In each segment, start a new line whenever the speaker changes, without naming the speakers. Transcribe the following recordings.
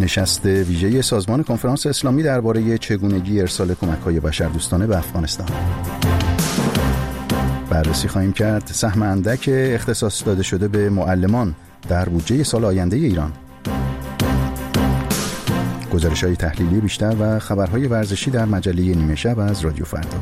نشست ویژه سازمان کنفرانس اسلامی درباره چگونگی ارسال کمک‌های بشردوستانه به افغانستان. بررسی خواهیم کرد سهم اندک اختصاص داده شده به معلمان در بودجه سال آینده ایران. گزارش‌های تحلیلی بیشتر و خبرهای ورزشی در مجله نیمه شب از رادیو فردا.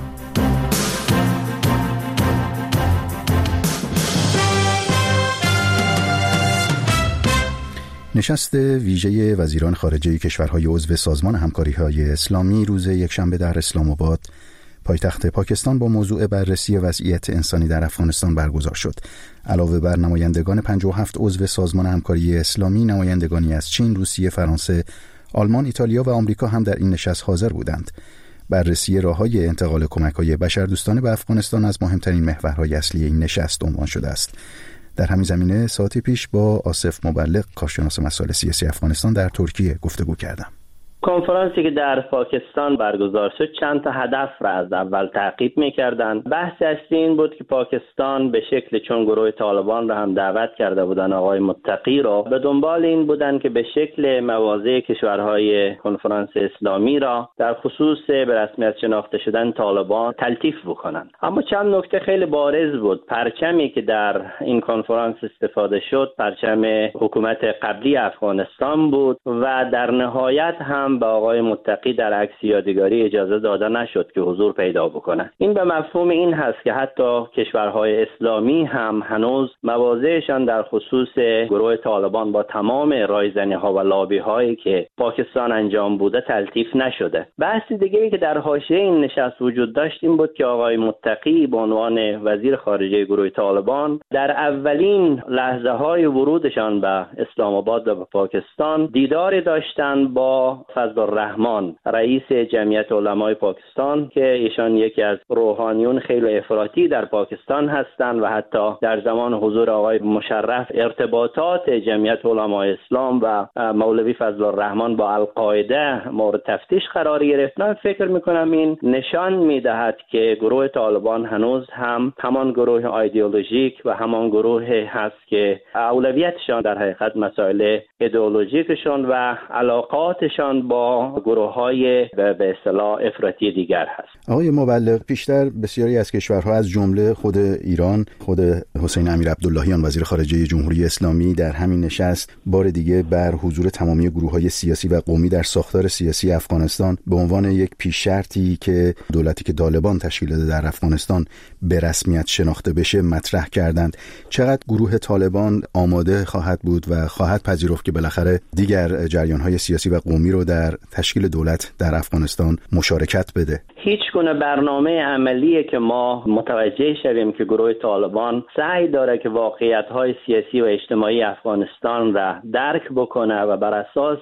نشست ویژه وزیران خارجه کشورهای عضو سازمان همکاری‌های اسلامی روز یکشنبه در اسلام آباد پایتخت پاکستان با موضوع بررسی وضعیت انسانی در افغانستان برگزار شد. علاوه بر نمایندگان 57 عضو سازمان همکاری اسلامی، نمایندگانی از چین، روسیه، فرانسه، آلمان، ایتالیا و آمریکا هم در این نشست حاضر بودند. بررسی راه‌های انتقال کمک‌های بشردوستانه به افغانستان از مهمترین محورهای اصلی این نشست عنوان شده است. در همین زمینه ساعتی پیش با آصف مبلغ، کارشناس مسائل سیاسی افغانستان در ترکیه گفتگو کردم.
کنفرانسی که در پاکستان برگزار شد چند تا هدف را از اول تعقیب می‌کردند. بحث اصلی این بود که پاکستان به شکل چون گروه طالبان را هم دعوت کرده بودند، آقای متقی را به دنبال این بودند که به شکل مواضع کشورهای کنفرانس اسلامی را در خصوص به رسمیت شناخته شدن طالبان تلطیف بکنند. اما چند نکته خیلی بارز بود. پرچمی که در این کنفرانس استفاده شد پرچم حکومت قبلی افغانستان بود و در نهایت هم به آقای متقی در عکس یادگاری اجازه داده نشد که حضور پیدا بکنه. این به مفهوم این هست که حتی کشورهای اسلامی هم هنوز مواضعشان در خصوص گروه طالبان با تمام رایزنی‌ها و لابی‌هایی که پاکستان انجام بوده تلطیف نشده. بحث دیگه‌ای که در حاشیه این نشست وجود داشت این بود که آقای متقی به عنوان وزیر خارجه گروه طالبان در اولین لحظه‌های ورودشان به اسلام آباد و به پاکستان دیداری داشتند با فضل الرحمن، رئیس جمعیت علمای پاکستان که ایشان یکی از روحانیون خیلی افراطی در پاکستان هستند و حتی در زمان حضور آقای مشرف ارتباطات جمعیت علمای اسلام و مولوی فضل الرحمن با القاعده مورد تفتیش قرار گرفت. من فکر میکنم این نشان میدهد که گروه طالبان هنوز هم همان گروه ایدئولوژیک و همان گروه هست که اولویتشان در حقیقت مسائل ایدئولوژیکشان و علاقاتشان با گروه‌های به اصطلاح افراطی دیگر هست.
آقای مبلغ، پیشتر بسیاری از کشورها از جمله خود ایران، خود حسین امیر عبداللهیان وزیر خارجه جمهوری اسلامی در همین نشست بار دیگه بر حضور تمامی گروه‌های سیاسی و قومی در ساختار سیاسی افغانستان به عنوان یک پیش شرطی که دولتی که طالبان تشکیل داده در افغانستان به رسمیت شناخته بشه مطرح کردند. چقدر گروه طالبان آماده خواهد بود و خواهد پذیرفت که بالاخره دیگر جریان‌های سیاسی و قومی رو در تشکیل دولت در افغانستان مشارکت بده؟
هیچ گونه برنامه عملیه که ما متوجه شویم که گروه طالبان سعی داره که واقعیت‌های سیاسی و اجتماعی افغانستان را درک بکنه و بر اساس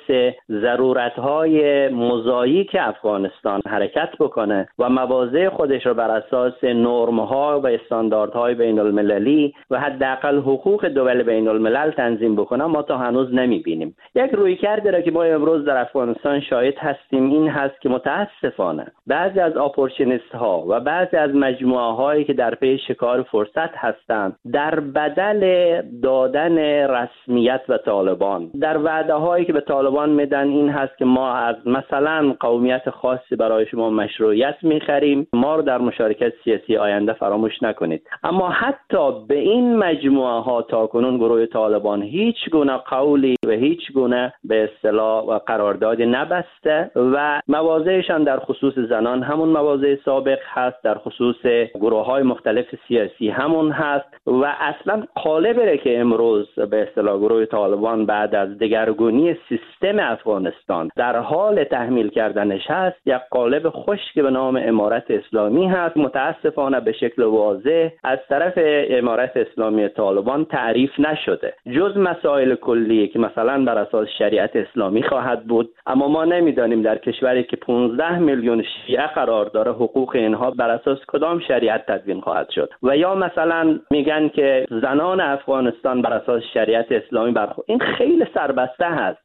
ضرورت‌های موزاییک افغانستان حرکت بکنه و مواضع خودش را بر اساس نرم‌ها و استانداردهای بین‌المللی و حداقل حقوق دول بین‌الملل تنظیم بکنه ما تا هنوز نمی‌بینیم. یک رویکردی را که ما امروز در افغانستان شاهد هستیم این هست که متاسفانه بعضی از اپورتونیست ها و بعضی از مجموعه هایی که در پی شکار فرصت هستند در بدل دادن رسمیت به طالبان در وعده هایی که به طالبان میدن این هست که ما از مثلا قومیت خاصی برای شما مشروعیت میخریم، ما رو در مشارکت سیاسی آینده فراموش نکنید. اما حتی به این مجموعه ها تاکنون گروه طالبان هیچ گونه قولی و هیچ گونه به اصطلاح و قراردادی نبسته و مواضعشان در خصوص زنان همون مواضع سابق هست، در خصوص گروه‌های مختلف سیاسی همون هست و اصلا قالبی که امروز به اصطلاح گروه طالبان بعد از دگرگونی سیستم افغانستان در حال تحمیل کردنش هست یک قالب خشک به نام امارت اسلامی هست. متاسفانه به شکل واضح از طرف امارت اسلامی طالبان تعریف نشده جز مسائل کلی که مثلا بر اساس شریعت اسلامی خواهد بود، اما ما نمیدانیم در کشوری که 15 میلیون شیعه قرار داره حقوق اینها بر اساس کدام شریعت تدوین خواهد شد. و یا مثلا میگن که زنان افغانستان بر اساس شریعت اسلامی این خیلی سربسته هست.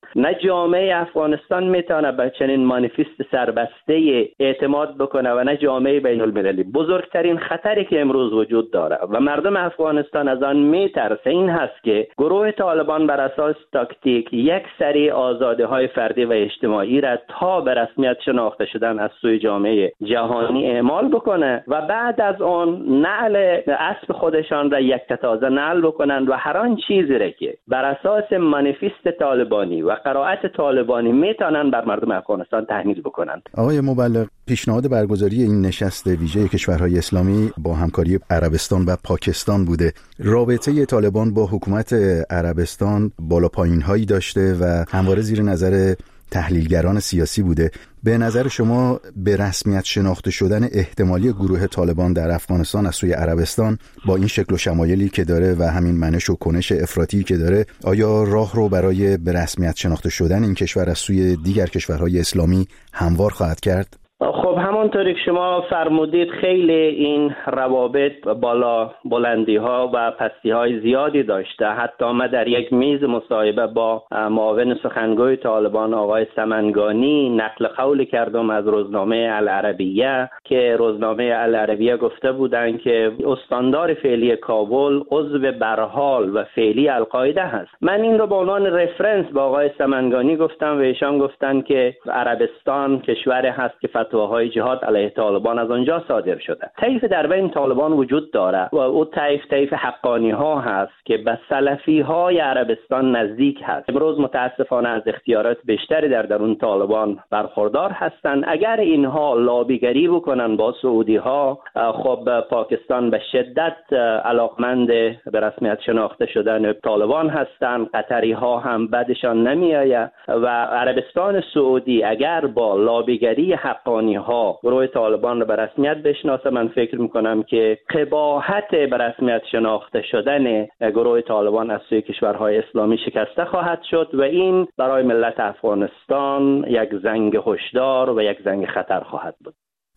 نه جامعه افغانستان میتونه به چنین مانیفست سربسته اعتماد بکنه و نه جامعه بین المللی. بزرگترین خطری که امروز وجود داره و مردم افغانستان از آن میترسه این هست که گروه طالبان بر اساس تاکتیک یک سری آزادی‌های فردی و اجتماعی را تا به رسمیت شناخته شدن از سوی جامعه جهانی اعمال بکنه و بعد از اون نعل اسب خودشان را یک تازه نعل بکنند و هر آن چیزی را که بر اساس مانیفست طالبانی و قرائت طالبانی میتونن بر مردم افغانستان تحمیل بکنند.
آقای مبلغ، پیشنهاد برگزاری این نشست ویژه کشورهای اسلامی با همکاری عربستان و پاکستان بوده. رابطه طالبان با حکومت عربستان بالا پایین هایی داشته و همواره زیر نظر تحلیلگران سیاسی بوده. به نظر شما به رسمیت شناخته شدن احتمالی گروه طالبان در افغانستان از سوی عربستان با این شکل و شمایلی که داره و همین منش و کنش افراطی که داره، آیا راه رو برای به رسمیت شناخته شدن این کشور از سوی دیگر کشورهای اسلامی هموار خواهد کرد؟
خب همونطوری که شما فرمودید خیلی این روابط بالا بلندی ها و پستی های زیادی داشته. حتی ما در یک میز مصاحبه با معاون سخنگوی طالبان آقای سمنگانی نقل قول کردم از روزنامه العربیه که روزنامه العربیه گفته بودند که استاندار فعلی کابل عضو برحال و فعلی القاعده هست. من این رو به عنوان رفرنس با آقای سمنگانی گفتم و ایشان گفتند که عربستان کشوری هست که فتواهای جهاد علیه طالبان از آنجا صادر شده. طیف در بین طالبان وجود داره و او طیف حقانی ها هست که به سلفی های عربستان نزدیک هست. امروز متاسفانه از اختیارات بیشتری در درون طالبان برخوردار هستند. اگر اینها لابیگری بکنن با سعودی ها، خب پاکستان به شدت علاقمند به رسمیت شناخته شدن طالبان هستند. قطری ها هم بعدشان نمیآید و عربستان سعودی اگر با لابیگری حقانی ها گروه طالبان رو به رسمیت بشناسه، من فکر میکنم که قباحت به رسمیت شناخته شدن گروه طالبان از سوی کشورهای اسلامی شکسته خواهد شد و این برای ملت افغانستان یک زنگ هشدار و یک زنگ خطر خواهد بود.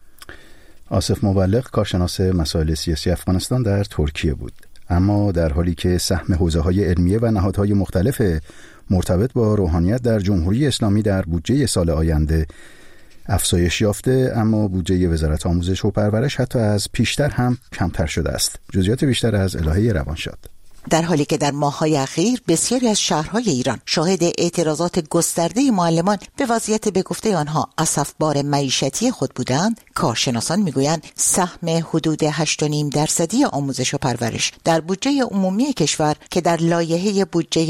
آصف مبلغ، کارشناس مسائل سیاسی افغانستان در ترکیه بود. اما در حالی که سهم حوزه‌های علمیه و نهادهای مختلف مرتبط با روحانیت در جمهوری اسلامی در بودجه سال آینده افزایش یافته، اما بودجه وزارت آموزش و پرورش حتی از پیشتر هم کمتر شده است. جزئیات بیشتر از الهه روانشاد.
در حالی که در ماه‌های اخیر بسیاری از شهرهای ایران شاهد اعتراضات گسترده معلمان به وضعیت به گفته آنها اسفبار معیشتی خود بودند، کارشناسان میگویند سهم حدود 8.5% آموزش و پرورش در بودجه عمومی کشور که در لایحه بودجه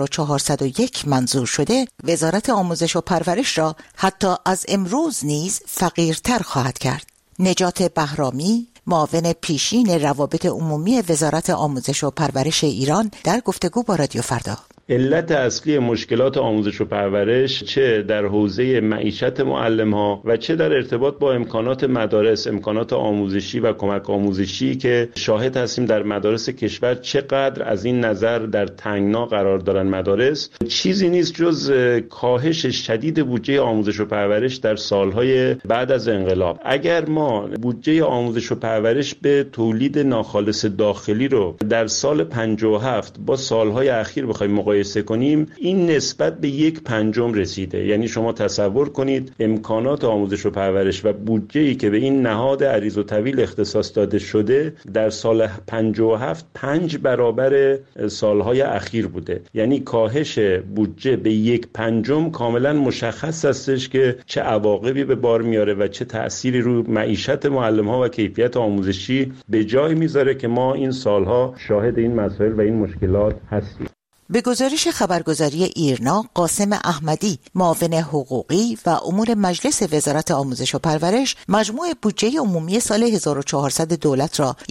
1401 منظور شده، وزارت آموزش و پرورش را حتی از امروز نیز فقیرتر خواهد کرد. نجات بهرامی، معاون پیشین روابط عمومی وزارت آموزش و پرورش ایران، در گفتگو با رادیو فردا:
علت اصلی مشکلات آموزش و پرورش چه در حوزه معیشت معلم‌ها و چه در ارتباط با امکانات مدارس، امکانات آموزشی و کمک آموزشی که شاهد هستیم در مدارس کشور چقدر از این نظر در تنگنا قرار دارن مدارس، چیزی نیست جز کاهش شدید بودجه آموزش و پرورش در سالهای بعد از انقلاب. اگر ما بودجه آموزش و پرورش به تولید ناخالص داخلی رو در سال 57 با سالهای اخیر بخوایم مقایسه کنیم، این نسبت به 1/5 رسیده. یعنی شما تصور کنید امکانات آموزش و پرورش و بودجه‌ای که به این نهاد عریض و طویل اختصاص داده شده در سال 57 5 برابر سالهای اخیر بوده. یعنی کاهش بودجه به 1/5 کاملا مشخص هستش که چه عواقبی به بار میاره و چه تأثیری روی معیشت معلم‌ها و کیفیت آموزشی به جای میذاره که ما این سالها شاهد این مسائل و این مشکلات هستیم.
به گزارش خبرگزاری ایرنا، قاسم احمدی، معاون حقوقی و امور مجلس وزارت آموزش و پرورش، مجموع بودجه عمومی سال 1400 دولت را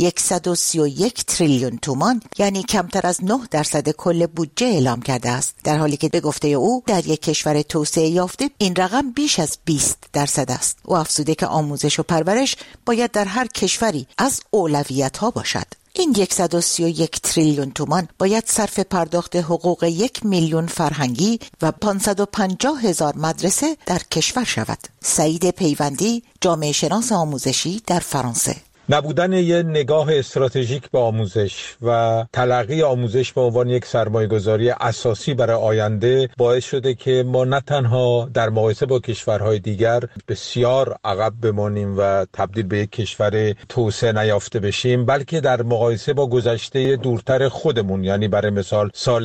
131 تریلیون تومان، یعنی کمتر از 9% کل بودجه اعلام کرده است، در حالی که به گفته او در یک کشور توسعه یافته این رقم بیش از 20% است. او افزوده که آموزش و پرورش باید در هر کشوری از اولویت‌ها باشد. این 131 تریلیون تومان باید صرف پرداخت حقوق 1 میلیون فرهنگی و 550,000 مدرسه در کشور شود. سعید پیوندی، جامعه شناس آموزشی در فرانسه:
نبودن یه نگاه استراتژیک به آموزش و تلقی آموزش به عنوان یک سرمایه‌گذاری اساسی برای آینده باعث شده که ما نه تنها در مقایسه با کشورهای دیگر بسیار عقب بمانیم و تبدیل به یک کشور توسعه نیافته بشیم، بلکه در مقایسه با گذشته دورتر خودمون، یعنی برای مثال سال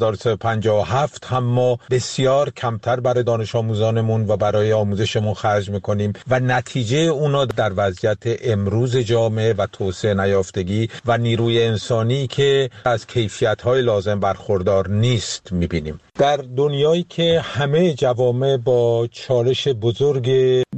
1357 هم ما بسیار کمتر برای دانش آموزانمون و برای آموزشمون خرج میکنیم و نتیجه اونا در وضعیت امروز جامعه و توسعه نیافتگی و نیروی انسانی که از کیفیت‌های لازم برخوردار نیست میبینیم. در دنیایی که همه جوامع با چالش بزرگ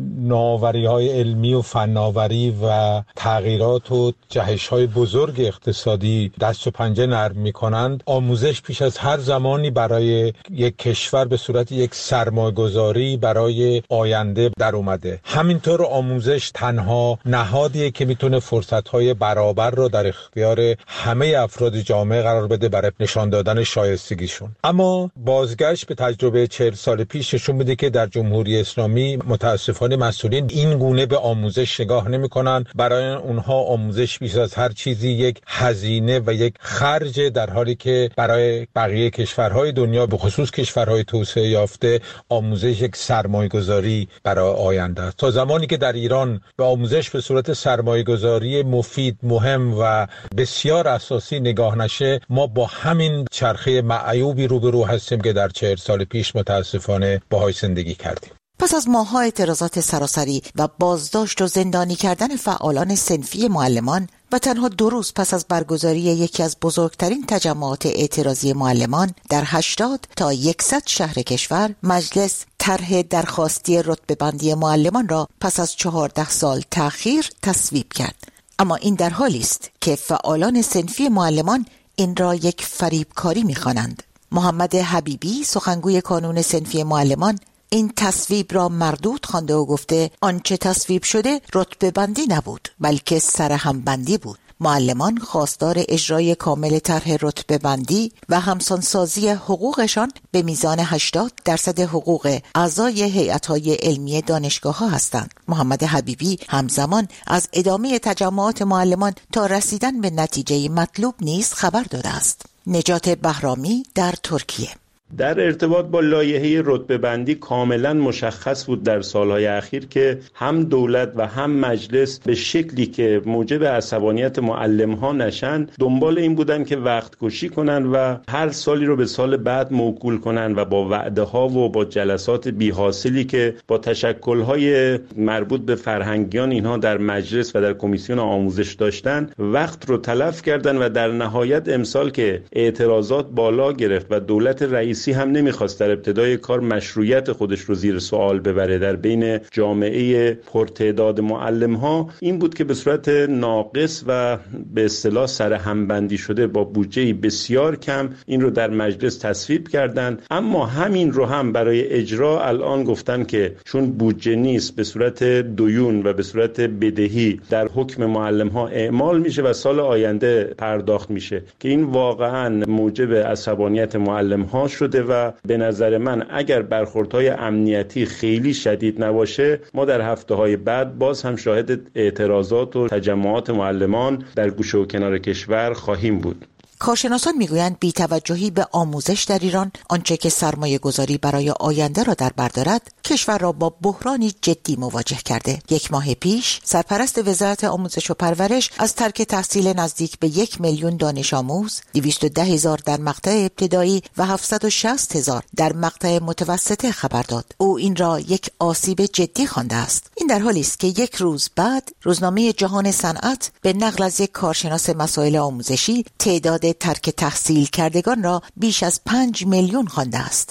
نوآوری‌های علمی و فناوری و تغییرات و جهش‌های بزرگ اقتصادی دست و پنجه نرم می‌کنند، آموزش پیش از هر زمانی برای یک کشور به صورت یک سرمایه‌گذاری برای آینده در اومده. همینطور آموزش تنها نهادیه که میتونه فرصت‌های برابر رو در اختیار همه افراد جامعه قرار بده برای نشان دادن شایستگیشون. اما بازگشت به تجربه 40 سال پیش نشون میده که در جمهوری اسلامی متاسفانه مسئولین این گونه به آموزش نگاه نمی‌کنن. برای اونها آموزش بیش از هر چیزی یک هزینه و یک خرج، در حالی که برای بقیه کشورهای دنیا به خصوص کشورهای توسعه یافته آموزش یک سرمایه‌گذاری برای آینده است. تا زمانی که در ایران به آموزش به صورت سرمایه‌گذاری مفید، مهم و بسیار اساسی نگاه نشه، ما با همین چرخه معیوبی روبرو هستیم که در 40 سال پیش متاسفانه باهاش زندگی کردیم.
پس از ماه‌ها اعتراضات سراسری و بازداشت و زندانی کردن فعالان صنفی معلمان و تنها 2 روز پس از برگزاری یکی از بزرگترین تجمعات اعتراضی معلمان در 80 تا 100 شهر کشور، مجلس طرح درخواستی رتبه‌بندی معلمان را پس از 14 سال تأخیر تصویب کرد. اما این در حالی است که فعالان صنفی معلمان این را یک فریبکاری می‌خوانند. محمد حبیبی، سخنگوی کانون صنفی معلمان، این تصویب را مردود خوانده و گفته آنچه تصویب شده رتبه بندی نبود بلکه سرهم بندی بود. معلمان خواستار اجرای کامل طرح رتبه بندی و همسانسازی حقوقشان به میزان 80% حقوق اعضای هیئت‌های علمی دانشگاه‌ها هستند. محمد حبیبی همزمان از ادامه تجمعات معلمان تا رسیدن به نتیجه مطلوب نیز خبر داده است. نجات بهرامی در ترکیه:
در ارتباط با لایحه رتبه‌بندی کاملا مشخص بود در سالهای اخیر که هم دولت و هم مجلس به شکلی که موجب عصبانیت معلم‌ها نشن دنبال این بودن که وقت کشی کنن و هر سالی رو به سال بعد موکول کنن و با وعده‌ها و با جلسات بی‌حاصلی که با تشکل‌های مربوط به فرهنگیان اینها در مجلس و در کمیسیون آموزش داشتن وقت رو تلف کردن و در نهایت امسال که اعتراضات بالا گرفت و دولت رئیس هم نمیخواست در ابتدای کار مشروعیت خودش رو زیر سوال ببره در بین جامعه پرتعداد معلم‌ها، این بود که به صورت ناقص و به اصطلاح سرهمبندی شده با بودجه بسیار کم این رو در مجلس تصویب کردند. اما همین رو هم برای اجرا الان گفتن که چون بودجه نیست به صورت دیون و به صورت بدهی در حکم معلم‌ها اعمال میشه و سال آینده پرداخت میشه که این واقعا موجب عصبانیت معلم‌ها شده و به نظر من اگر برخوردهای امنیتی خیلی شدید نباشه ما در هفته‌های بعد باز هم شاهد اعتراضات و تجمعات معلمان در گوشه و کنار کشور خواهیم بود.
کارشناسان میگویند بی‌توجهی به آموزش در ایران، آنچه که سرمایه گذاری برای آینده را در بر دارد، کشور را با بحرانی جدی مواجه کرده. 1 ماه پیش سرپرست وزارت آموزش و پرورش از ترک تحصیل نزدیک به 1 میلیون دانش آموز، 210,000 در مقطع ابتدایی و 760,000 در مقطع متوسطه خبر داد. او این را یک آسیب جدی خوانده است. این در حالی است که 1 روز بعد روزنامه جهان صنعت به نقل از یک کارشناس مسائل آموزشی تعداد ترک تحصیل کردگان را بیش از 5 میلیون خوانده است.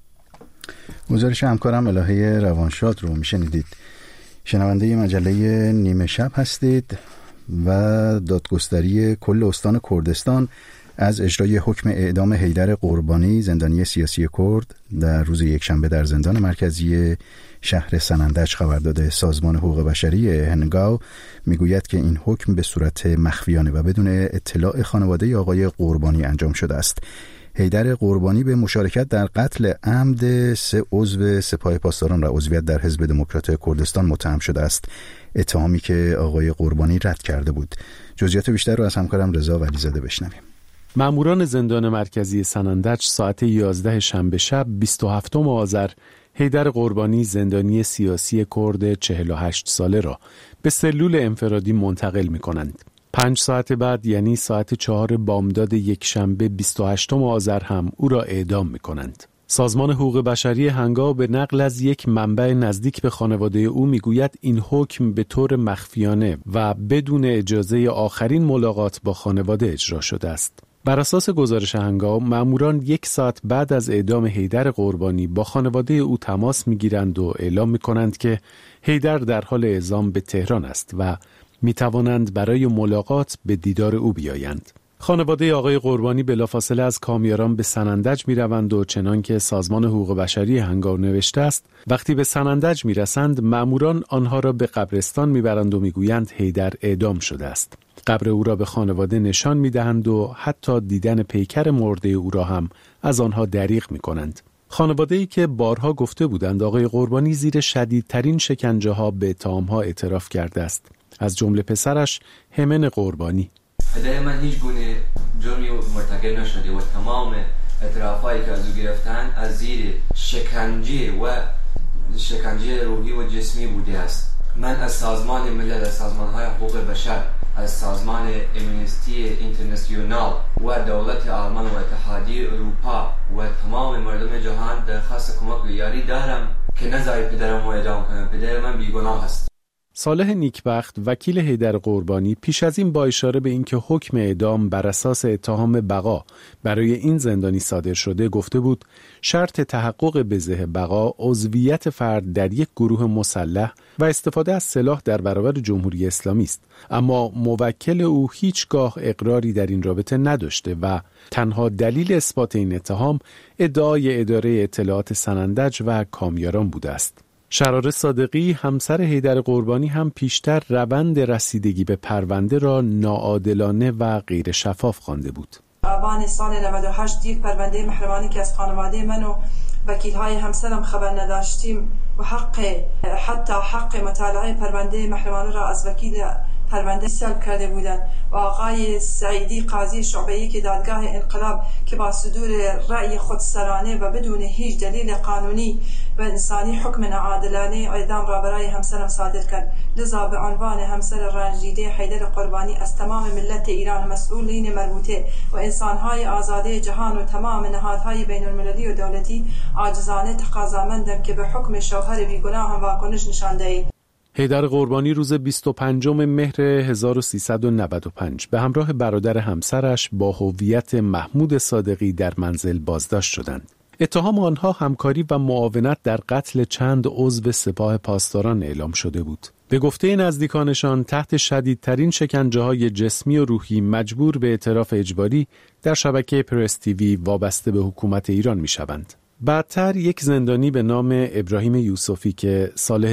گزارش همکارم الهه روانشاد رو میشنیدید. شنونده مجله نیمه شب هستید و دادگستری کل استان کردستان از اجرای حکم اعدام حیدر قربانی، زندانی سیاسی کرد، در روز یکشنبه در زندان مرکزی شهر سنندج خبر داده. سازمان حقوق بشری هنگاو میگوید که این حکم به صورت مخفیانه و بدون اطلاع خانواده آقای قربانی انجام شده است. حیدر قربانی به مشارکت در قتل عمد 3 عضو سپاه پاسداران و عضویت در حزب دموکرات کردستان متهم شده است، اتهامی که آقای قربانی رد کرده بود. جزئیات بیشتر رو از همکارم رضا ولیزاده بشنویم.
ماموران زندان مرکزی سنندج ساعت 11 شنبه شب 27 آذر حیدر قربانی، زندانی سیاسی کرد 48 ساله را به سلول انفرادی منتقل می کنند. 5 ساعت بعد یعنی ساعت 4 بامداد یکشنبه 28 آذر هم او را اعدام می کنند. سازمان حقوق بشری هنگام به نقل از یک منبع نزدیک به خانواده او میگوید این حکم به طور مخفیانه و بدون اجازه آخرین ملاقات با خانواده اجرا شده است. بر اساس گزارش هنگام، ماموران 1 ساعت بعد از اعدام حیدر قربانی با خانواده او تماس میگیرند و اعلام میکنند که حیدر در حال اعزام به تهران است و میتوانند برای ملاقات به دیدار او بیایند. خانواده آقای قربانی بلافاصله از کامیاران به سنندج میروند و چنان که سازمان حقوق بشری هنگام نوشته است، وقتی به سنندج میرسند ماموران آنها را به قبرستان میبرند و میگویند حیدر اعدام شده است. قبر او را به خانواده نشان میدهند و حتی دیدن پیکر مرده او را هم از آنها دریغ میکنند. خانواده‌ای که بارها گفته بودند آقای قربانی زیر شدیدترین شکنجه‌ها به اتهام‌ها اعتراف کرده است، از جمله پسرش همن قربانی.
پدر من هیچ گونه جرمی مرتکب نشده و تمام اعترافایی که از او گرفتن از زیر شکنجه روحی و جسمی بوده است. من از سازمان ملل، از سازمان‌های حقوق بشر، از سازمان امنیستی اینترنشنال و دولت آلمان و اتحادیه اروپا و تمام مردم جهان درخواست کمک و یاری دارم که نذاری پدرم رو اعدام کنم. پدر من بیگناه است.
صالح نیکبخت، وکیل حیدر قربانی، پیش از این با اشاره به اینکه حکم اعدام بر اساس اتهام بقا برای این زندانی صادر شده گفته بود شرط تحقق بزه بقا عضویت فرد در یک گروه مسلح و استفاده از سلاح در برابر جمهوری اسلامی است، اما موکل او هیچگاه اقراری در این رابطه نداشته و تنها دلیل اثبات این اتهام ادعای اداره اطلاعات سنندج و کامیاران بوده است. شرار صادقی، همسر حیدر قربانی، هم پیشتر روند رسیدگی به پرونده را ناعادلانه و غیر شفاف خوانده بود.
آبان سال 98 یک پرونده محرمانه که از خانواده من و وکیل‌های همسرم خبر نداشتیم و حتی حق مطالعه پرونده محرمانه را از وکیل پرونده سلب کرده بودند و آقای سعیدی قاضی شعبه‌ای که دادگاه انقلاب که با صدور رأی خودسرانه و بدون هیچ دلیل قانونی و انسانی حکم ناعادلانه اعدام را برای همسرم صادر کرد. لذا به عنوان همسر رنجیده حیدر قربانی از تمام ملت ایران، مسئولین مربوطه و انسان‌های آزاده جهان و تمام نهادهای بین‌المللی و دولتی عاجزانه تقاضامندم که به حکم شوهر بیگناه هم واکنش نشان دهید.
حیدر قربانی روز 25 مهر 1395 به همراه برادر همسرش با هویت محمود صادقی در منزل بازداشت شدند. اتهام آنها همکاری و معاونت در قتل چند عضو سپاه پاسداران اعلام شده بود. به گفته نزدیکانشان تحت شدیدترین شکنجه‌های جسمی و روحی مجبور به اعتراف اجباری در شبکه پرس تیوی وابسته به حکومت ایران می‌شوند. بعدتر یک زندانی به نام ابراهیم یوسفی که سال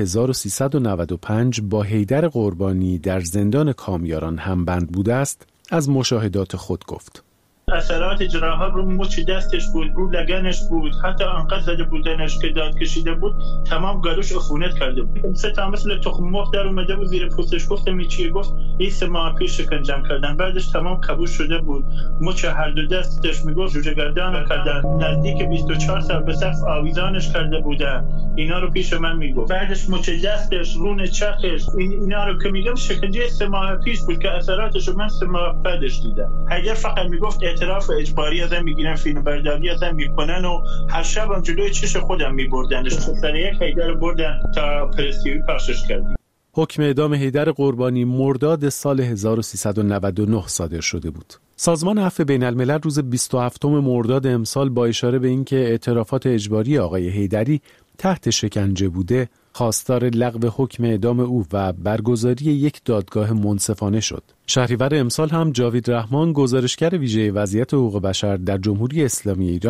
1395 با حیدر قربانی در زندان کامیاران همبند بوده است، از مشاهدات خود گفت.
اثرات جراحات رو مچ دستش بود، رو لگنش بود، حتی انقدر زده بودنش که داد کشیده بود تمام گلوش عفونت کرده بود. 3 تا مثل تخم مرغ در اومده بود زیر پوستش. گفتم چیه؟ گفت 3 ماه پیش شکنجم کردن، بعدش تمام کبوش شده بود. مچ هر دو دستش میگفت جوجه گردن کردن، نزدیک 24 سال به سقف آویزانش کرده بودن. اینا رو پیش من میگفت. بعدش مچ دستش، رون چرخش، اینا رو که میگم شکنجه 3 ماه پیش بود که اثراتش من 3 ماه بعدش دیدم. حیدر فقط میگفت اعتراف اجباری ازم میگیرن، فیلم برداری ازم میکنن و هر شبم جلوی چش خودم میبردنش. سر یک حیدر بردن تا پرس تیوی پخشش کردیم.
حکم اعدام حیدر قربانی مرداد سال 1399 صادر شده بود. سازمان عفو بین الملل روز 27 مرداد امسال با اشاره به اینکه اعترافات اجباری آقای حیدری تحت شکنجه بوده، خواستار لغو حکم اعدام او و برگزاری یک دادگاه منصفانه شد. شهریور امسال هم جاوید رحمان، گزارشگر ویژه وضعیت حقوق بشر در جمهوری اسلامی ایران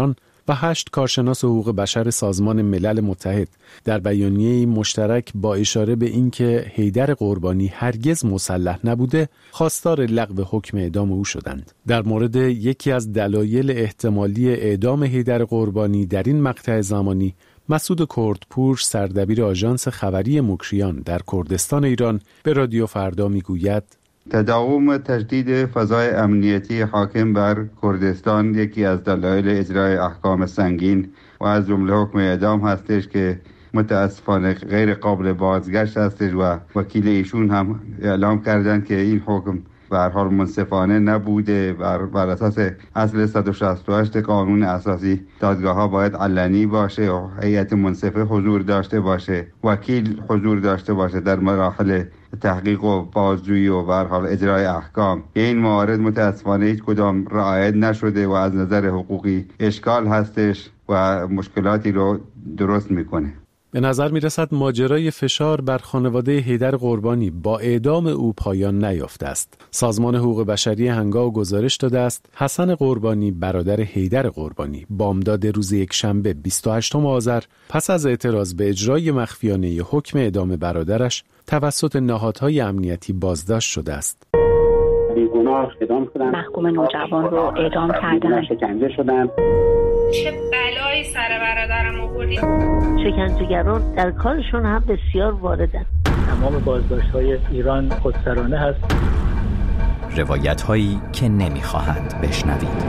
و 8 کارشناس حقوق بشر سازمان ملل متحد در بیانیه‌ای مشترک با اشاره به اینکه حیدر قربانی هرگز مسلح نبوده، خواستار لغو حکم اعدام او شدند. در مورد یکی از دلایل احتمالی اعدام حیدر قربانی در این مقطع زمانی، مسعود کردپور، سردبیر آژانس خبری مکریان در کردستان ایران، به رادیو فردا میگوید:
تداوم تجدید فضای امنیتی حاکم بر کردستان یکی از دلایل اجرای احکام سنگین و از جمله حکم اعدام هستش که متاسفانه غیر قابل بازگشت هستش و وکیل ایشون هم اعلام کردند که این حکم به هر حال منصفانه نبوده. بر اساس اصل 168 قانون اساسی دادگاه‌ها باید علنی باشه و هیئت منصفه حضور داشته باشه، وکیل حضور داشته باشه در مراحل تحقیق و بازجویی و به هر حال اجرای احکام. این موارد متاسفانه هیچ کدام رعایت نشده و از نظر حقوقی اشکال هستش و مشکلاتی رو درست میکنه.
به نظر می رسد ماجرای فشار بر خانواده حیدر قربانی با اعدام او پایان نیافته است. سازمان حقوق بشری هنگاو گزارش داده است حسن قربانی، برادر حیدر قربانی، بامداد روز یکشنبه 28 آذر پس از اعتراض به اجرای مخفیانه حکم اعدام برادرش توسط نهادهای امنیتی بازداشت شده است.
بیگناه اعدام شدن، محکوم نوجوان رو اعدام کردن، شکنجه شدن.
چه بلایی سر برادرم آوردید.
شکنجهگران در کارشون هم بسیار واردن.
تمام بازداشت‌های ایران خودسرانه هست.
روایت‌هایی که نمی‌خواهند بشنوید.
من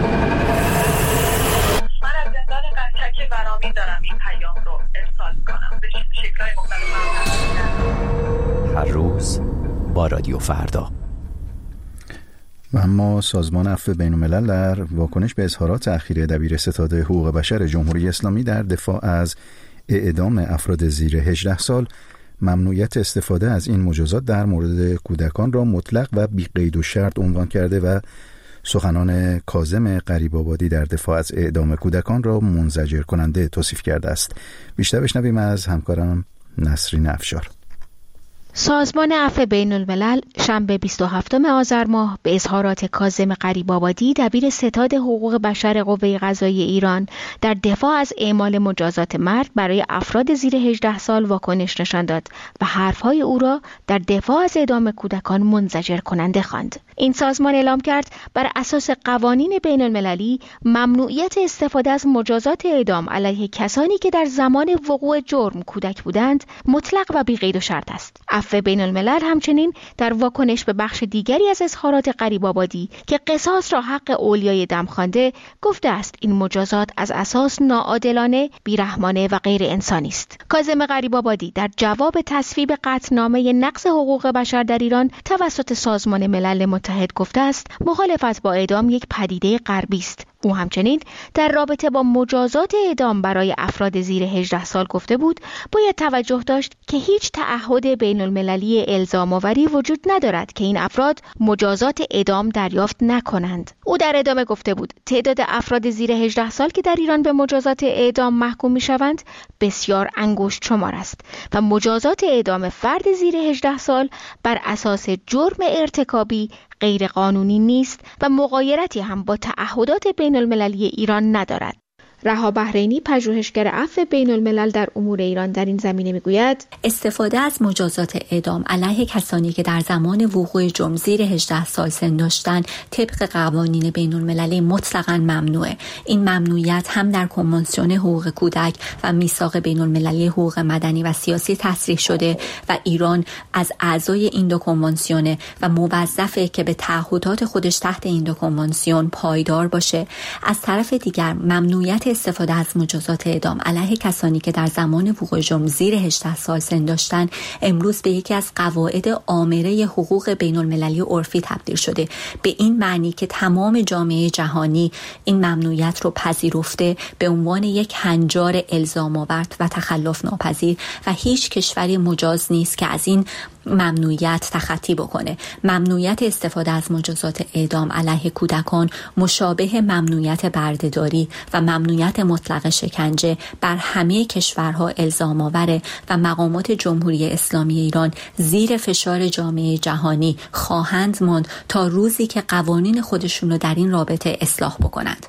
از زندان قنچک برامی دارم این پیام رو ارسال کنم به شکل‌های مختلف.
هر روز با رادیو فردا.
و اما سازمان عفو بین‌الملل در واکنش به اظهارات اخیر دبیر ستاد حقوق بشر جمهوری اسلامی در دفاع از اعدام افراد زیر 18 سال ممنوعیت استفاده از این مجازات در مورد کودکان را مطلق و بی قید و شرط عنوان کرده و سخنان کاظم غریب‌آبادی در دفاع از اعدام کودکان را منزجر کننده توصیف کرده است. بیشتر بشنویم از همکارم نسرین افشار.
سازمان عفو بین‌الملل شنبه 27 آذر ماه به اظهارات کاظم غریب‌آبادی دبیر ستاد حقوق بشر قوه قضاییه ایران در دفاع از اعمال مجازات مرگ برای افراد زیر 18 سال واکنش نشان داد و حرفهای او را در دفاع از اعدام کودکان منزجر کننده خواند. این سازمان اعلام کرد بر اساس قوانین بین‌المللی ممنوعیت استفاده از مجازات اعدام علیه کسانی که در زمان وقوع جرم کودک بودند مطلق و بی قید و شرط است. عفو بین‌الملل همچنین در واکنش به بخش دیگری از اظهارات غریب‌آبادی که قصاص را حق اولیای دم خوانده گفته است این مجازات از اساس ناعادلانه، بیرحمانه و غیر انسانی است. کاظم غریب‌آبادی در جواب تصویب قطعنامه نقض حقوق بشر در ایران توسط سازمان ملل متحد گفته است مخالفت با اعدام یک پدیده غربی است. او همچنین در رابطه با مجازات اعدام برای افراد زیر 18 سال گفته بود باید توجه داشت که هیچ تعهد بین‌المللی الزام‌آوری وجود ندارد که این افراد مجازات اعدام دریافت نکنند. او در ادامه گفته بود تعداد افراد زیر 18 سال که در ایران به مجازات اعدام محکوم می‌شوند بسیار انگشت شمار است و مجازات اعدام فرد زیر 18 سال بر اساس جرم ارتکابی غیر قانونی نیست و مغایرتی هم با تعهدات بین‌المللی ایران ندارد. رها بحرینی، پژوهشگر عفو بین‌الملل در امور ایران، در این زمینه میگوید
استفاده از مجازات اعدام علیه کسانی که در زمان وقوع جرم زیر 18 سال سن داشتند طبق قوانین بین‌المللی مطلقاً ممنوعه. این ممنوعیت هم در کنوانسیون حقوق کودک و میثاق بین‌المللی حقوق مدنی و سیاسی تصریح شده و ایران از اعضای این دو کنوانسیون و موظفه که به تعهدات خودش تحت این دو کنوانسیون پایدار باشه. از طرف دیگر ممنوعیت استفاده از مجازات اعدام علیه کسانی که در زمان وقوع جرم زیر 18 سال سن داشتند امروز به یکی از قواعد عامره حقوق بین‌المللی عرفی تبدیل شده، به این معنی که تمام جامعه جهانی این ممنوعیت رو پذیرفته به عنوان یک هنجار الزام‌آور و تخلف ناپذیر و هیچ کشوری مجاز نیست که از این ممنوعیت تخطی بکنه. ممنوعیت استفاده از مجازات اعدام علیه کودکان مشابه ممنوعیت بردهداری و ممنوعیت مطلق شکنجه بر همه کشورها الزام آوره و مقامات جمهوری اسلامی ایران زیر فشار جامعه جهانی خواهند ماند تا روزی که قوانین خودشون رو در این رابطه اصلاح بکنند.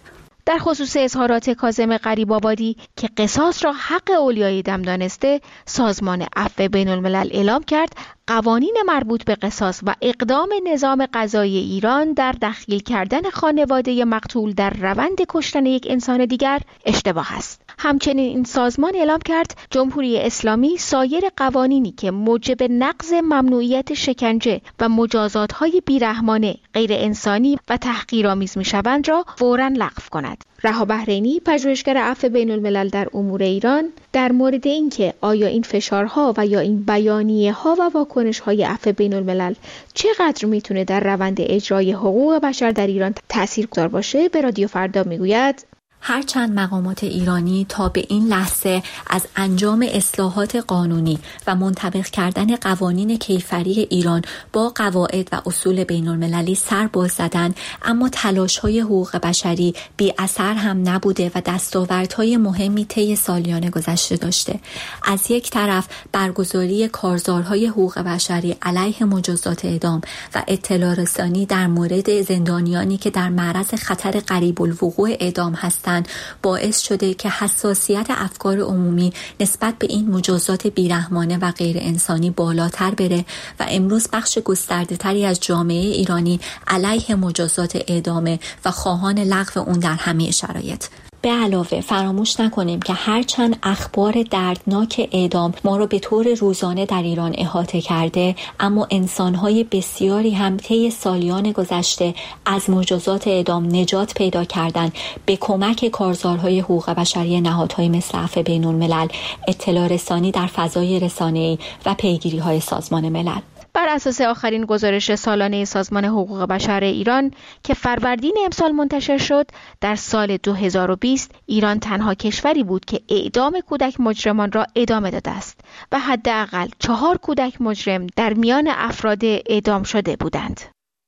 در خصوص اظهارات کاظم غریب‌آبادی که قصاص را حق اولیای دم دانسته، سازمان عفو بین‌الملل اعلام کرد قوانین مربوط به قصاص و اقدام نظام قضایی ایران در دخیل کردن خانواده مقتول در روند کشتن یک انسان دیگر اشتباه است. همچنین این سازمان اعلام کرد جمهوری اسلامی سایر قوانینی که موجب نقض ممنوعیت شکنجه و مجازات‌های بیرحمانه، غیر انسانی و تحقیرآمیز می‌شوند را فوراً لغو کند. رها بحرینی، پژوهشگر عفو بین‌الملل در امور ایران، در مورد اینکه آیا این فشارها و یا این بیانیه‌ها و واکنش‌های عفو بین‌الملل چقدر میتونه در روند اجرای حقوق بشر در ایران تاثیرگذار باشه، به رادیو فردا میگوید
هرچند مقامات ایرانی تا به این لحظه از انجام اصلاحات قانونی و منطبق کردن قوانین کیفری ایران با قواعد و اصول بین‌المللی سر باز زدند، اما تلاش‌های حقوق بشری بی اثر هم نبوده و دستاوردهای مهمی طی سالیان گذشته داشته. از یک طرف برگزاری کارزارهای حقوق بشری علیه مجازات اعدام و اطلاع رسانی در مورد زندانیانی که در معرض خطر قریب الوقوع اعدام هستند باعث شده که حساسیت افکار عمومی نسبت به این مجازات بیرحمانه و غیر انسانی بالاتر بره و امروز بخش گسترده تری از جامعه ایرانی علیه مجازات اعدام و خواهان لغو اون در همه شرایط. به علاوه فراموش نکنیم که هرچند اخبار دردناک اعدام ما رو به طور روزانه در ایران احاطه کرده، اما انسان‌های بسیاری هم طی سالیان گذشته از مجازات اعدام نجات پیدا کردند به کمک کارزارهای حقوق بشری نهادهای مثل عفو بین‌الملل، اطلاع رسانی در فضای رسانه‌ای و پیگیری‌های سازمان ملل.
بر اساس آخرین گزارش سالانه سازمان حقوق بشر ایران که فروردین امسال منتشر شد، در سال 2020 ایران تنها کشوری بود که اعدام کودک مجرمان را ادامه داده است و حداقل 4 کودک مجرم در میان افراد اعدام شده بودند.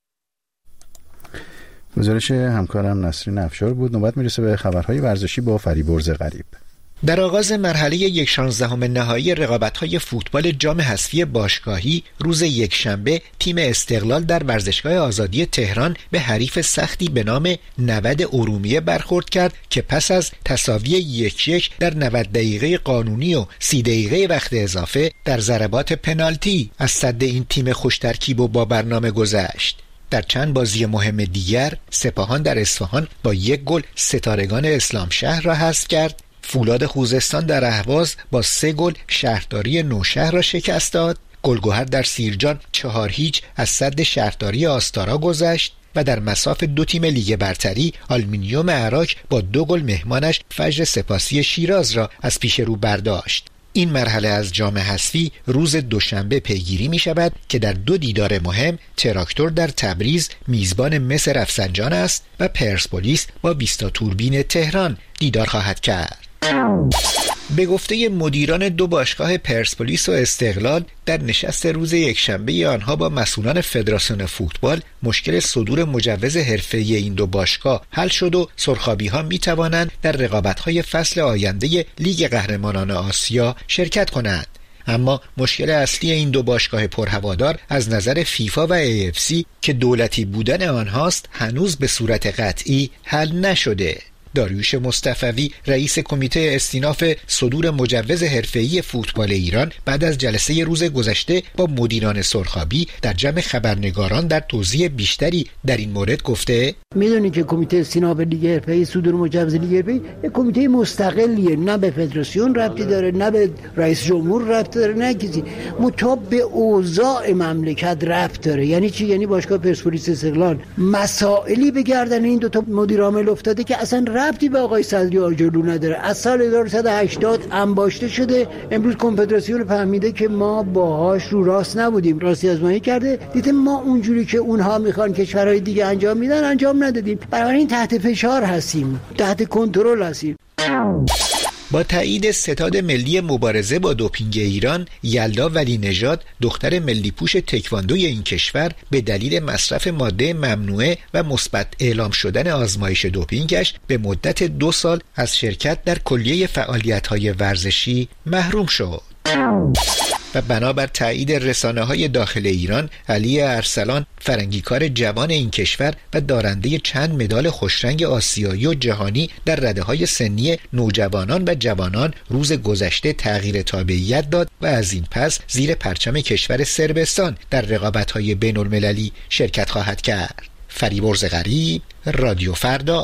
گزارش همکارم نسرین افشار بود. نوبت میرسه به خبرهای ورزشی با فریبرز غریب.
در آغاز مرحله 1/16 نهایی رقابت‌های فوتبال جام حذفی باشگاهی روز یکشنبه تیم استقلال در ورزشگاه آزادی تهران به حریف سختی به نام 90 ارومیه برخورد کرد که پس از تساوی 1-1 در 90 دقیقه قانونی و 30 دقیقه وقت اضافه در ضربات پنالتی از صد این تیم خوشترکیب و با برنامه گذشت. در چند بازی مهم دیگر سپاهان در اصفهان با 1 گل ستارگان اسلامشهر را حذف کرد. فولاد خوزستان در اهواز با 3 گل شهرداری نوشهر را شکست داد. گلگهر در سیرجان 4-0 از سد شهرداری آستارا گذشت و در مصاف 2 تیم لیگ برتری آلومینیوم عراق با 2 گل مهمانش فجر سپاسی شیراز را از پیش رو برداشت. این مرحله از جام حذفی روز دوشنبه پیگیری می شود که در 2 دیدار مهم تراکتور در تبریز میزبان مس رفسنجان است و پرسپولیس با ویستا توربین تهران دیدار خواهد کرد. به گفته مدیران 2 باشگاه پرسپولیس و استقلال در نشست روز یکشنبه آنها با مسئولان فدراسیون فوتبال مشکل صدور مجوز حرفه‌ای این 2 باشگاه حل شد و سرخابی‌ها می‌توانند در رقابت‌های فصل آینده لیگ قهرمانان آسیا شرکت کنند. اما مشکل اصلی این 2 باشگاه پرهوادار از نظر فیفا و AFC که دولتی بودن آنهاست هنوز به صورت قطعی حل نشده. داریوش مصطفوی رئیس کمیته استیناف صدور مجوز حرفه‌ای فوتبال ایران بعد از جلسه روز گذشته با مدیران سرخابی در جمع خبرنگاران در توضیح بیشتری در این مورد گفته
میدونید که کمیته استیناف لیگ حرفه‌ای صدور مجوز لیگ حرفه‌ای یک کمیته مستقلیه، نه به فدراسیون ربطی داره، نه به رئیس جمهور ربط داره، نه کسی، مطابق به اوضاع مملکت ربط داره. یعنی چی؟ یعنی باشگاه پرسپولیس استقلال مسائلی به گردن این 2 مدیر عامل افتاده که اصلا ربطی به آقای صدری آجرلو نداره. از سال 1980 انباشته شده. امروز کنفدراسیون فهمیده که ما باهاش رو راست نبودیم، راستی آزمایی کرده، دیدیم ما اونجوری که اونها میخوان کشورهای دیگه انجام میدن انجام ندادیم. بنابراین تحت فشار هستیم، تحت کنترل هستیم.
با تایید ستاد ملی مبارزه با دوپینگ ایران، یلدا ولی نژاد دختر ملی پوش تکواندوی این کشور به دلیل مصرف ماده ممنوعه و مثبت اعلام شدن آزمایش دوپینگش به مدت 2 سال از شرکت در کلیه فعالیت‌های ورزشی محروم شد. و بنابر تایید رسانه‌های داخل ایران، علی ارسلان، فرنگیکار جوان این کشور و دارنده چند مدال خوشرنگ آسیایی و جهانی در رده‌های سنی نوجوانان و جوانان، روز گذشته تغییر تابعیت داد و از این پس زیر پرچم کشور صربستان در رقابت‌های بین‌المللی شرکت خواهد کرد. فریبرز غریب، رادیو فردا.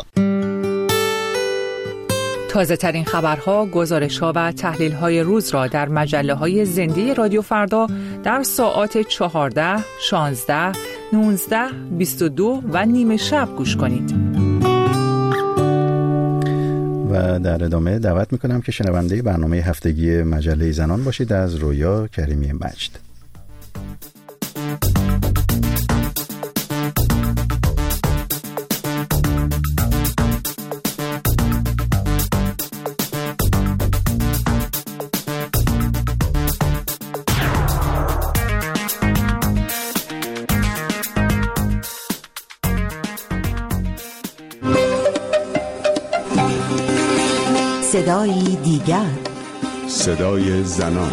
تازه ترین خبرها، گزارش‌ها و تحلیل‌های روز را در مجله‌های زنده رادیو فردا در ساعات 14، 16، 19، 22 و نیمه شب گوش کنید.
و در ادامه دعوت می‌کنم که شنونده برنامه هفتگی مجله زنان باشید از رویا کریمی مجد.
صدای دیگر،
صدای زنان.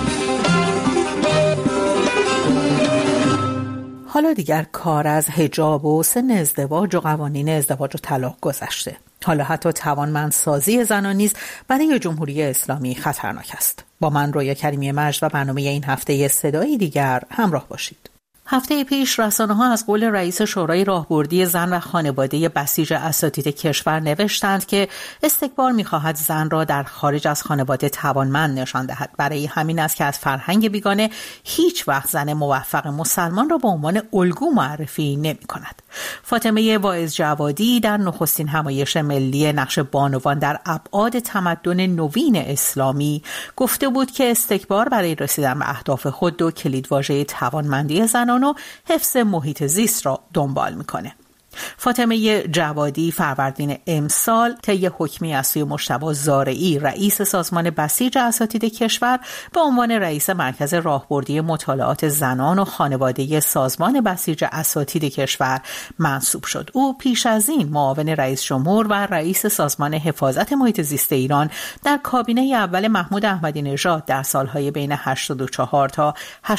حالا دیگر کار از حجاب و سن ازدواج و قوانین ازدواج و طلاق گذشته. حالا حتی توانمندسازی زنان نیز برای جمهوری اسلامی خطرناک است. با من رویا کریمی مجد و برنامه این هفته صدای دیگر همراه باشید. هفته پیش رسانه‌ها از قول رئیس شورای راهبردی زن و خانواده بسیج اساتید کشور نوشتند که استکبار می‌خواهد زن را در خارج از خانواده توانمند نشان دهد. برای همین است که از فرهنگ بیگانه هیچ وقت زن موفق مسلمان را به عنوان الگو معرفی نمی‌کند. فاطمه واعظ جوادی در نخستین همایش ملی نقش بانوان در ابعاد تمدن نوین اسلامی گفته بود که استکبار برای رسیدن به اهداف خود دو کلیدواژه توانمندی زنان و حفظ محیط زیست را دنبال میکنه. فاطمه جوادی فروردین امسال طی حکمی از سوی مجتبی زارعی رئیس سازمان بسیج اساتید کشور به عنوان رئیس مرکز راهبردی مطالعات زنان و خانواده سازمان بسیج اساتید کشور منصوب شد. او پیش از این معاون رئیس جمهور و رئیس سازمان حفاظت محیط زیست ایران در کابینه اول محمود احمدی نژاد در سالهای بین 84 تا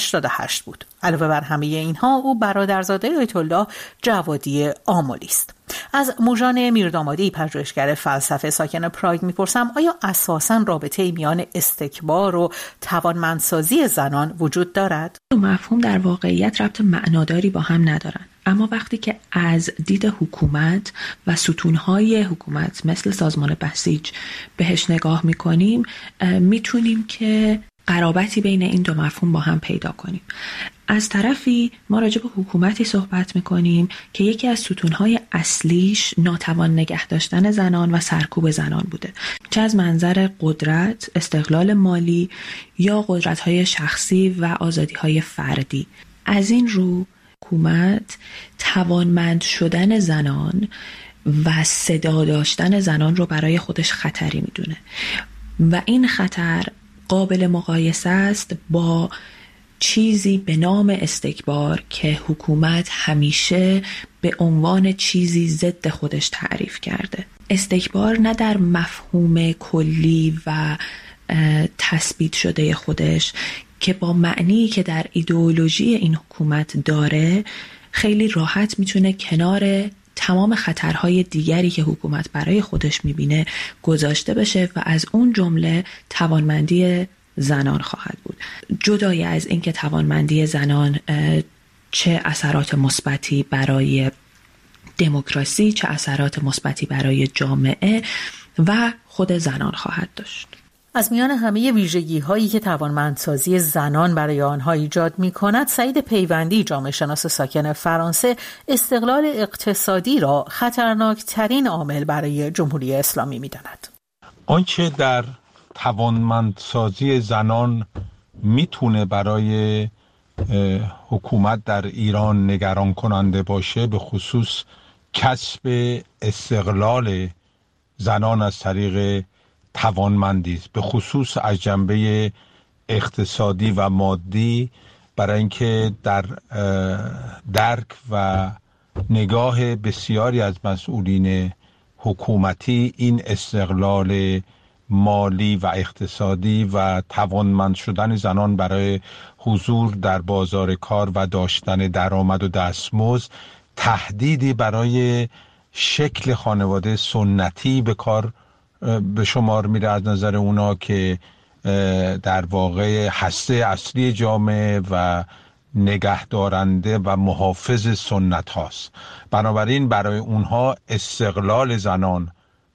88 بود. علاوه بر همه اینها او برادرزاده آیت الله جوادی آملی است. از موژان میردامادی پژوهشگر فلسفه ساکن پراگ میپرسم آیا اساساً رابطه میان استکبار و توانمندسازی زنان وجود دارد؟
دو مفهوم در واقعیت ربط معناداری با هم ندارند. اما وقتی که از دید حکومت و ستونهای حکومت مثل سازمان بسیج بهش نگاه میکنیم میتونیم که قرابتی بین این دو مفهوم با هم پیدا کنیم. از طرفی ما راجع به حکومتی صحبت میکنیم که یکی از ستونهای اصلیش ناتوان نگه داشتن زنان و سرکوب زنان بوده، چه از منظر قدرت، استقلال مالی یا قدرت‌های شخصی و آزادی‌های فردی. از این رو حکومت توانمند شدن زنان و صدا داشتن زنان رو برای خودش خطری میدونه و این خطر قابل مقایسه است با چیزی به نام استکبار که حکومت همیشه به عنوان چیزی ضد خودش تعریف کرده. استکبار نه در مفهوم کلی و تثبیت شده خودش که با معنی که در ایدئولوژی این حکومت داره خیلی راحت میتونه کنار تمام خطرهای دیگری که حکومت برای خودش میبینه گذاشته بشه و از اون جمله توانمندی زنان خواهد بود. جدای از اینکه توانمندی زنان چه اثرات مثبتی برای دموکراسی، چه اثرات مثبتی برای جامعه و خود زنان خواهد داشت.
از میان همه ویژگی هایی که توانمندسازی زنان برای آنها ایجاد می کند، سعید پیوندی جامعه شناس ساکن فرانسه استقلال اقتصادی را خطرناک ترین عامل برای جمهوری اسلامی می داند.
آنچه در توانمندسازی زنان میتونه برای حکومت در ایران نگران کننده باشه، به خصوص کسب استقلال زنان از طریق توانمندی است، به خصوص از جنبه اقتصادی و مادی، برای اینکه در درک و نگاه بسیاری از مسئولین حکومتی این استقلال مالی و اقتصادی و توانمند شدن زنان برای حضور در بازار کار و داشتن درآمد و دستمزد تهدیدی برای شکل خانواده سنتی به شمار میره از نظر اونا که در واقع هسته اصلی جامعه و نگهدارنده و محافظ سنت هاست. بنابراین برای اونها استقلال زنان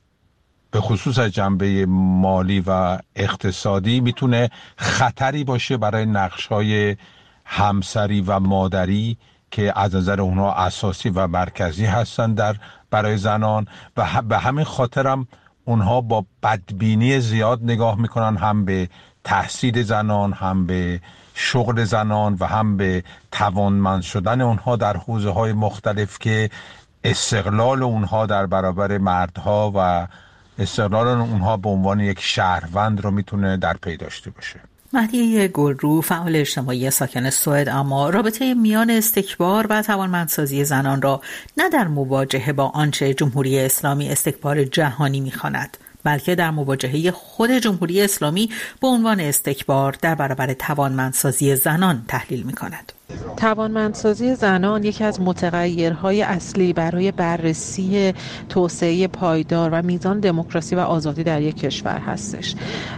به خصوص از جنبه مالی و اقتصادی میتونه خطری باشه برای نقش‌های همسری و مادری که از نظر اونها اساسی و مرکزی هستن برای زنان و به همین خاطرم اونها با بدبینی زیاد نگاه میکنن هم به تحصیل زنان، هم به شغل زنان و هم به توانمند شدن اونها در حوزه‌های مختلف که استقلال اونها در برابر مردها و استقلال اونها به عنوان یک شهروند رو میتونه در پی داشته باشه.
مهدیه گلرو، فعال اجتماعی ساکن سوئد، اما رابطه میان استکبار و توانمندسازی زنان را نه در مواجهه با آنچه جمهوری اسلامی استکبار جهانی می‌خواند، بلکه در مواجهه خود جمهوری اسلامی به عنوان استکبار در برابر توانمندسازی زنان تحلیل می‌کند.
توانمندسازی زنان یکی از متغیرهای اصلی برای بررسی توسعه پایدار و میزان دموکراسی و آزادی در یک کشور هستش.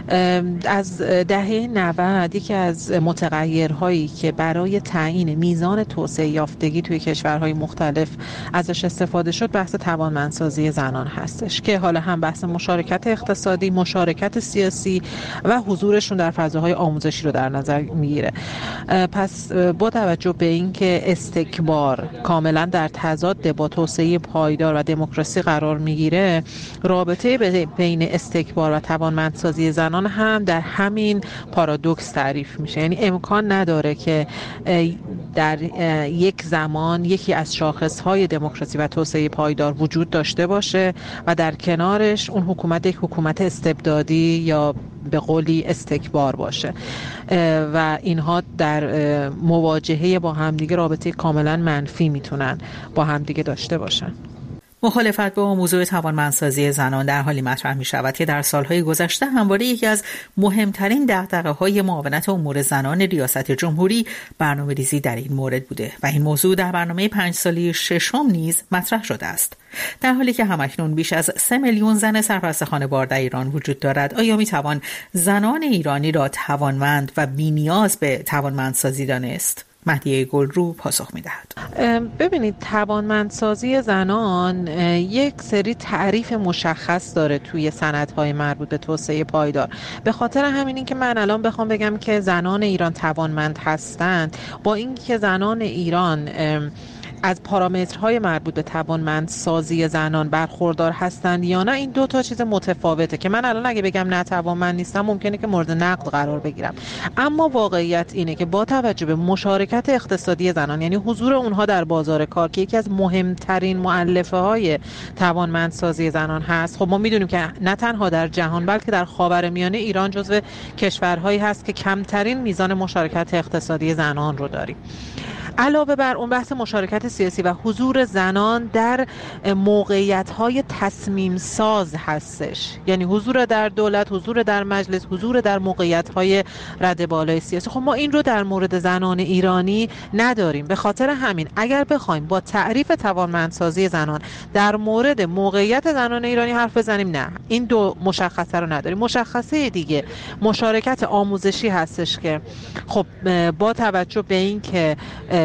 از دهه 90 یکی از متغیرهایی که برای تعیین میزان توسعه یافتگی توی کشورهای مختلف ازش استفاده شد بحث توانمندسازی زنان هستش که حالا هم بحث مشارکت اقتصادی، مشارکت سیاسی و حضورشون در فضاهای آموزشی رو در نظر میگیره. پس با توجه به اینکه استکبار کاملا در تضاد با توسعه پایدار و دموکراسی قرار میگیره، رابطه بین استکبار و توانمندسازی زنان هم در همین پارادوکس تعریف میشه. یعنی امکان نداره که در یک زمان یکی از شاخصهای دموکراسی و توسعه پایدار وجود داشته باشه و در کنارش اون حکومت یک حکومت استبدادی یا به قولی استکبار باشه و اینها در مواجهه با همدیگه رابطه کاملا منفی میتونن با همدیگه داشته باشن.
مخالفت با موضوع توانمندسازی زنان در حالی مطرح می شود که در سالهای گذشته همواره یکی از مهمترین دغدغه‌های معاونت امور زنان ریاست جمهوری برنامه‌ریزی در این مورد بوده و این موضوع در برنامه 5 ساله ششم نیز مطرح شده است. در حالی که همکنون بیش از 3 میلیون زن سرپرست خانوار در ایران وجود دارد، آیا می توان زنان ایرانی را توانمند و بی‌نیاز به توانمندسازی دانست؟ مهدیه گلرو پاسخ می‌دهد.
ببینید، توانمندسازی زنان یک سری تعریف مشخص داره توی سندهای مربوط به توسعه پایدار. به خاطر همین که من الان بخوام بگم که زنان ایران توانمند هستند، با اینکه زنان ایران از پارامترهای مربوط به توانمندسازی زنان برخوردار هستند یا نه، این دو تا چیز متفاوته که من الان اگه بگم نه توانمند نیستم ممکنه که مورد نقد قرار بگیرم. اما واقعیت اینه که با توجه به مشارکت اقتصادی زنان، یعنی حضور اونها در بازار کار که یکی از مهمترین مؤلفه های توانمندسازی زنان هست، خب ما میدونیم که نه تنها در جهان بلکه در خاورمیانه ایران جزو کشورهایی هست که کمترین میزان مشارکت اقتصادی زنان رو داریم. علاوه بر اون بحث مشارکت سیاسی و حضور زنان در موقعیت‌های تصمیم ساز هستش، یعنی حضور در دولت، حضور در مجلس، حضور در موقعیت‌های رده بالای سیاسی. خب ما این رو در مورد زنان ایرانی نداریم. به خاطر همین اگر بخوایم با تعریف توانمندسازی زنان در مورد موقعیت زنان ایرانی حرف بزنیم، نه، این دو مشخصه رو نداریم. مشخصه دیگه مشارکت آموزشی هستش که خب با توجه به این که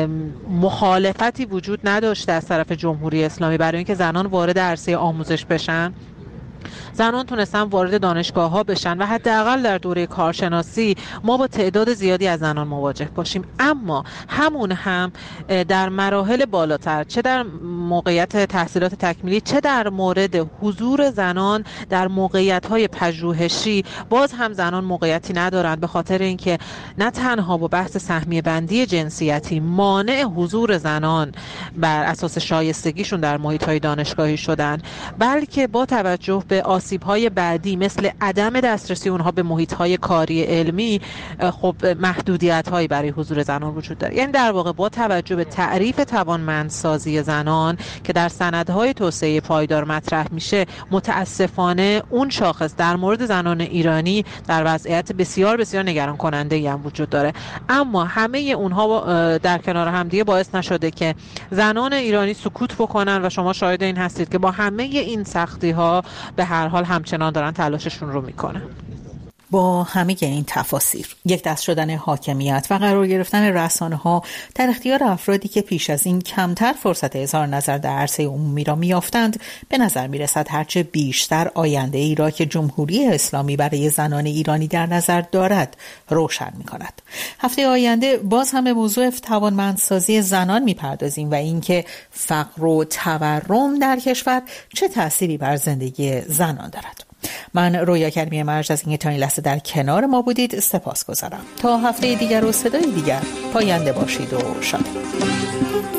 مخالفتی وجود نداشته از طرف جمهوری اسلامی برای اینکه زنان وارد عرصه آموزش بشن، زنان تونستن وارد دانشگاه ها بشن و حداقل در دوره کارشناسی ما با تعداد زیادی از زنان مواجه باشیم. اما همون هم در مراحل بالاتر، چه در موقعیت تحصیلات تکمیلی چه در مورد حضور زنان در موقعیت های پژوهشی، باز هم زنان موقعیتی ندارند، به خاطر اینکه نه تنها با بحث سهمیه بندی جنسیتی مانع حضور زنان بر اساس شایستگیشون در محیط های دانشگاهی شدن، بلکه با توجه به آسیب‌های بعدی مثل عدم دسترسی اونها به محیط‌های کاری علمی خب محدودیت‌هایی برای حضور زنان وجود داره. یعنی در واقع با توجه به تعریف توانمندسازی زنان که در سندهای توسعه پایدار مطرح میشه، متاسفانه اون شاخص در مورد زنان ایرانی در وضعیت بسیار بسیار نگران کننده‌ای هم وجود داره. اما همه اونها در کنار هم دیگه باعث نشده که زنان ایرانی سکوت بکنن و شما شاهد این هستید که با همه این سختی‌ها به هر حال همچنان دارن تلاششون رو میکنن.
با همه این تفاسیر، یک دست شدن حاکمیت و قرار گرفتن رسانه‌ها در اختیار افرادی که پیش از این کمتر فرصت اظهار نظر در عرصه عمومی را می‌یافتند، به نظر می‌رسد هرچه بیشتر آینده ای را که جمهوری اسلامی برای زنان ایرانی در نظر دارد روشن می‌کند. هفته آینده باز هم به موضوع توانمندسازی زنان می‌پردازیم و اینکه فقر و تورم در کشور چه تأثیری بر زندگی زنان دارد. من رویا کریمی مرج از اینکه تا این لحظه در کنار ما بودید سپاسگزارم. تا هفته دیگر و صدای دیگر پاینده باشید و شاد.